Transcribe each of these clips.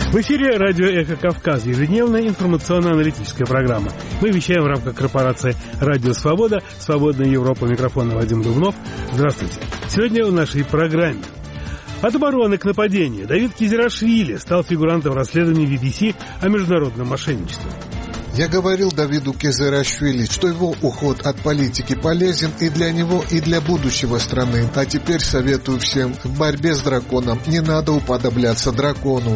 В эфире радио «Эхо Кавказ», ежедневная информационно-аналитическая программа. Мы вещаем в рамках корпорации «Радио Свобода», «Свободная Европа», микрофон Вадим Дубнов. Здравствуйте. Сегодня в нашей программе. От обороны к нападению. Давид Кизерашвили стал фигурантом расследования BBC о международном мошенничестве. Я говорил Давиду Кизерашвили, что его уход от политики полезен и для него, и для будущего страны. А теперь советую всем, в борьбе с драконом не надо уподобляться дракону.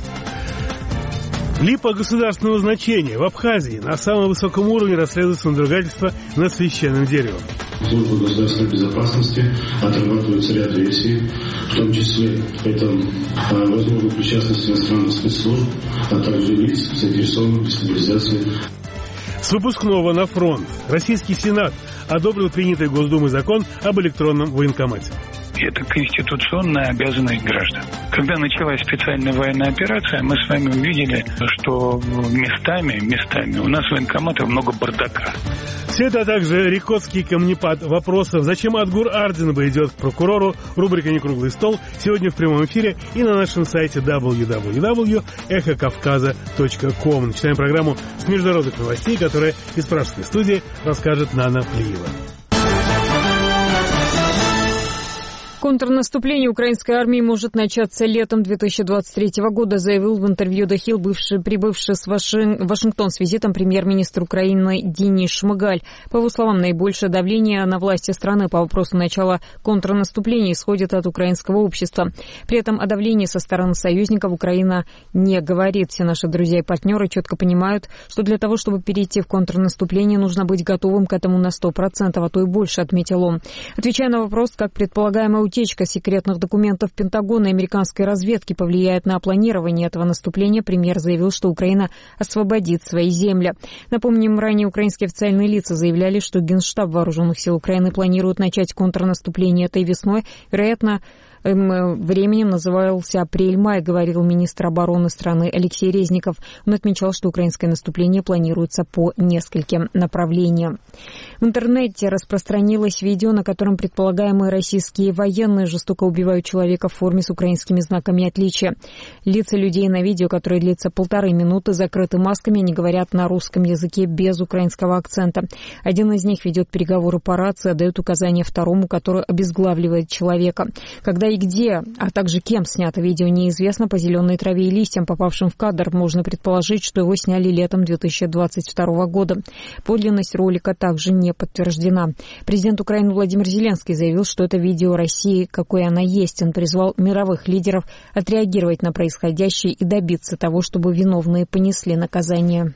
Липа государственного значения. В Абхазии на самом высоком уровне расследуется надругательство над священным деревом. Служба государственной безопасности отрабатывается ряд версий, в том числе это возможно причастность иностранных спецслужб, а также лиц, заинтересованных в дестабилизации. С выпускного на фронт. Российский Сенат одобрил принятый Госдумой закон об электронном военкомате. Это конституционная обязанность граждан. Когда началась специальная военная операция, мы с вами увидели, что местами у нас военкоматов много бардака. Все это, а также рекотский камнепад вопросов, зачем Адгур Ардинба идет к прокурору, рубрика «Некруглый стол» сегодня в прямом эфире и на нашем сайте www.эхокавказа.ком. Начинаем программу с международных новостей, которые из пражской студии расскажет Нана Плиева. Контрнаступление украинской армии может начаться летом 2023 года, заявил в интервью The Hill прибывший в Вашингтон с визитом премьер-министр Украины Денис Шмыгаль. По его словам, наибольшее давление на власти страны по вопросу начала контрнаступления исходит от украинского общества. При этом о давлении со стороны союзников Украина не говорит. Все наши друзья и партнеры четко понимают, что для того, чтобы перейти в контрнаступление, нужно быть готовым к этому на 100%, а то и больше, отметил он. Отвечая на вопрос, как предполагаемая утечка секретных документов Пентагона и американской разведки повлияет на планирование этого наступления, премьер заявил, что Украина освободит свои земли. Напомним, ранее украинские официальные лица заявляли, что Генштаб Вооруженных сил Украины планирует начать контрнаступление этой весной. Вероятно, временем назывался апрель-май, говорил министр обороны страны Алексей Резников. Он отмечал, что украинское наступление планируется по нескольким направлениям. В интернете распространилось видео, на котором предполагаемые российские военные жестоко убивают человека в форме с украинскими знаками отличия. Лица людей на видео, которое длится 1,5 минуты, закрыты масками, они говорят на русском языке без украинского акцента. Один из них ведет переговоры по рации, отдает указания второму, который обезглавливает человека. Когда и где, а также кем снято видео, неизвестно. По зеленой траве и листьям, попавшим в кадр, можно предположить, что его сняли летом 2022 года. Подлинность ролика также не подтверждена. Президент Украины Владимир Зеленский заявил, что это видео России, какой она есть. Он призвал мировых лидеров отреагировать на происходящее и добиться того, чтобы виновные понесли наказание.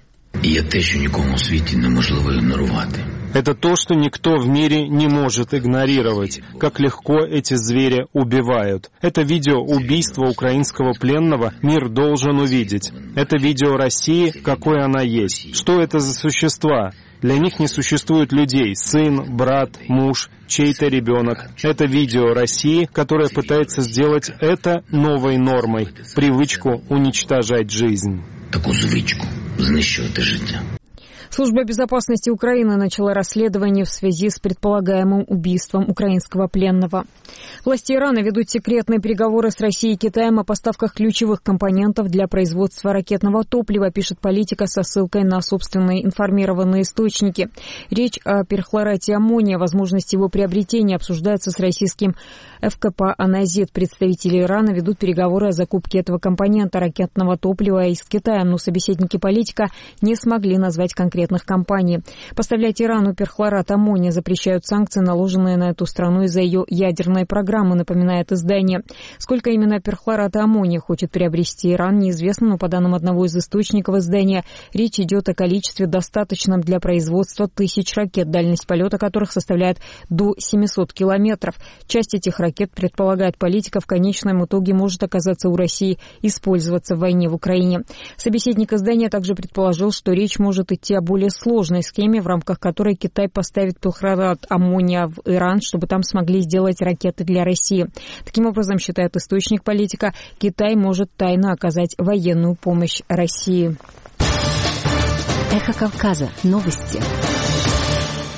Это то, что никто в мире не может игнорировать, как легко эти звери убивают. Это видео убийства украинского пленного мир должен увидеть. Это видео России, какой она есть. Что это за существа? Для них не существует людей, сын, брат, муж, чей-то ребенок. Это видео России, которая пытается сделать это новой нормой, привычку уничтожать жизнь. Такую звичку знищувати життя. Служба безопасности Украины начала расследование в связи с предполагаемым убийством украинского пленного. Власти Ирана ведут секретные переговоры с Россией и Китаем о поставках ключевых компонентов для производства ракетного топлива, пишет Политика со ссылкой на собственные информированные источники. Речь о перхлорате аммония, возможности его приобретения обсуждается с российским ФКП «Аназит». Представители Ирана ведут переговоры о закупке этого компонента ракетного топлива из Китая, но собеседники Политика не смогли назвать конкретных компаний. Поставлять Ирану перхлорат аммония запрещают санкции, наложенные на эту страну из-за ее ядерной программы, напоминает издание. Сколько именно перхлората аммония хочет приобрести Иран, неизвестно, но по данным одного из источников издания, речь идет о количестве, достаточном для производства 1000 ракет, дальность полета которых составляет до 700 километров. Часть этих ракет, предполагает Политика, в конечном итоге может оказаться у России, использоваться в войне в Украине. Собеседник издания также предположил, что речь может идти о более сложной схеме, в рамках которой Китай поставит перхлорат аммония в Иран, чтобы там смогли сделать ракеты для России. Таким образом, считает источник Политика, Китай может тайно оказать военную помощь России. Эхо Кавказа. Новости.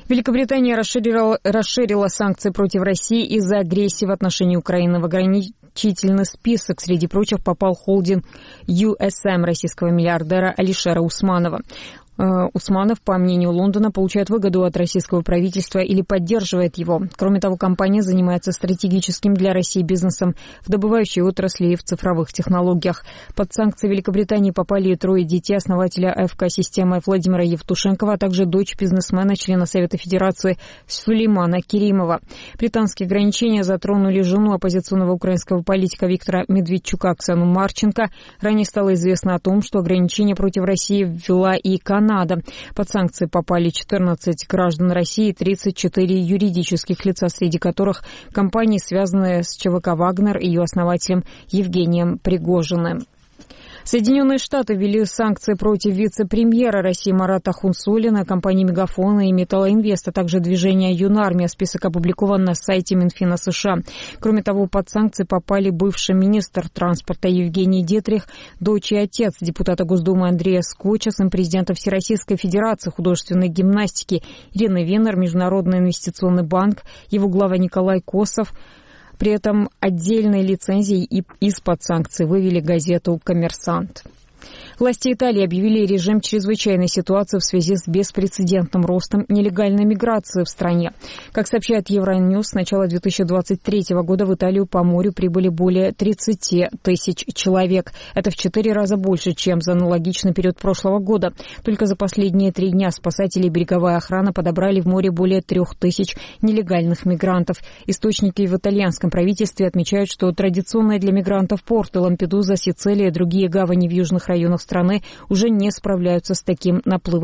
Великобритания расширила санкции против России из-за агрессии в отношении Украины. В ограничительный список, среди прочих, попал холдинг USM российского миллиардера Алишера Усманова. Усманов, по мнению Лондона, получает выгоду от российского правительства или поддерживает его. Кроме того, компания занимается стратегическим для России бизнесом в добывающей отрасли и в цифровых технологиях. Под санкции Великобритании попали и 3 детей основателя АФК-системы Владимира Евтушенкова, а также дочь бизнесмена, члена Совета Федерации Сулеймана Керимова. Британские ограничения затронули жену оппозиционного украинского политика Виктора Медведчука Оксану Марченко. Ранее стало известно о том, что ограничения против России ввела и Канада. Под санкции попали 14 граждан России и 34 юридических лица, среди которых компании, связанные с ЧВК «Вагнер» и ее основателем Евгением Пригожиным. Соединенные Штаты ввели санкции против вице-премьера России Марата Хунсуллина, компании «Мегафон» и «Металлоинвест», а также движения «Юнармия». Список опубликован на сайте Минфина США. Кроме того, под санкции попали бывший министр транспорта Евгений Дитрих, дочь и отец депутата Госдумы Андрея Скотча, сын президента Всероссийской Федерации художественной гимнастики Ирины Венер, Международный инвестиционный банк, его глава Николай Косов. При этом отдельной лицензией из-под санкций вывели газету «Коммерсант». Власти Италии объявили режим чрезвычайной ситуации в связи с беспрецедентным ростом нелегальной миграции в стране. Как сообщает Евроньюс, с начала 2023 года в Италию по морю прибыли более 30 тысяч человек. Это в 4 раза больше, чем за аналогичный период прошлого года. Только за последние 3 дня спасатели и береговая охрана подобрали в море более 3000 нелегальных мигрантов. Источники в итальянском правительстве отмечают, что традиционные для мигрантов порты Лампедуза, Сицилия и другие гавани в южных районах страны уже не справляются с таким наплывом